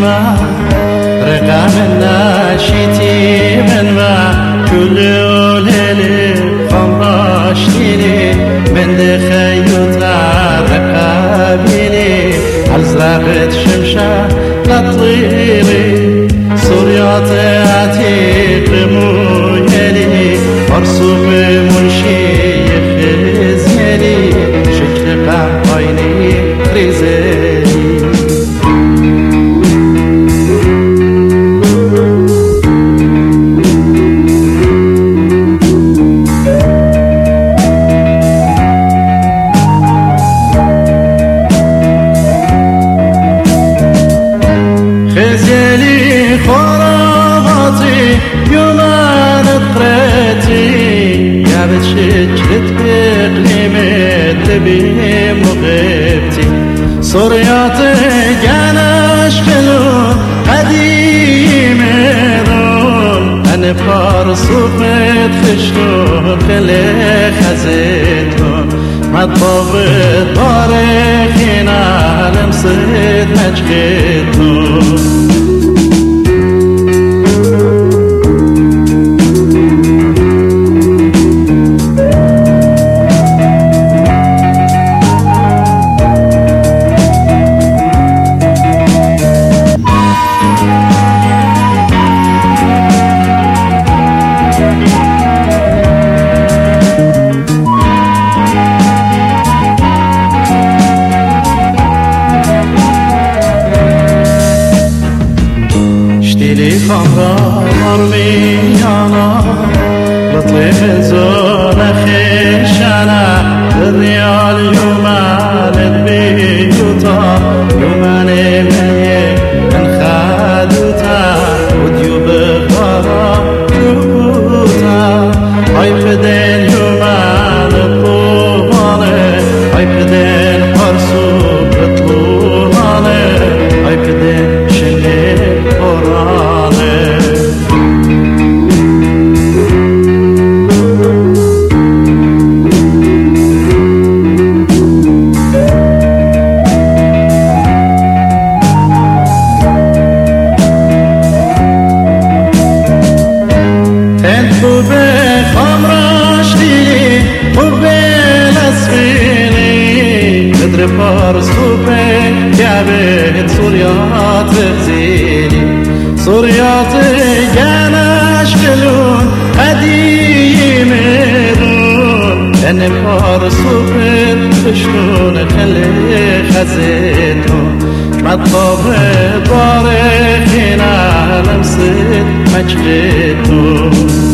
ما رقم ناشيتي من ما كل ليلة خماشتيني من دخيوتا رقابيني أزرقت شمشة لطيري سوريات عتيق مويلي مرسوم منشي يخزيني شكل عيني ريزيني خزيلي خراباتي يومان طريتي يا بتشجت بقليمت لبي مغيبتي صرياتي جاناش خلون قديم دون أنا بارصوفت خشتون خلي خزيتون ما تطبت بارخينا لمصيد نجخيتون خمرار ميانا لطيف زون خيشانا الريال يومان بيوتا يومان مليه انخادوتا وديو بغارا يوتا هاي فدين يومان طوبانه هاي فدين قرصو بطلوانه هاي فدين شنه قرانه فارس خوبه جابت سوريات زيني سوريات جاناش كلون قديم دون أنا فارس خوبه تشلون خلي خزيتون مطابه بارخينا لمسد مجدتون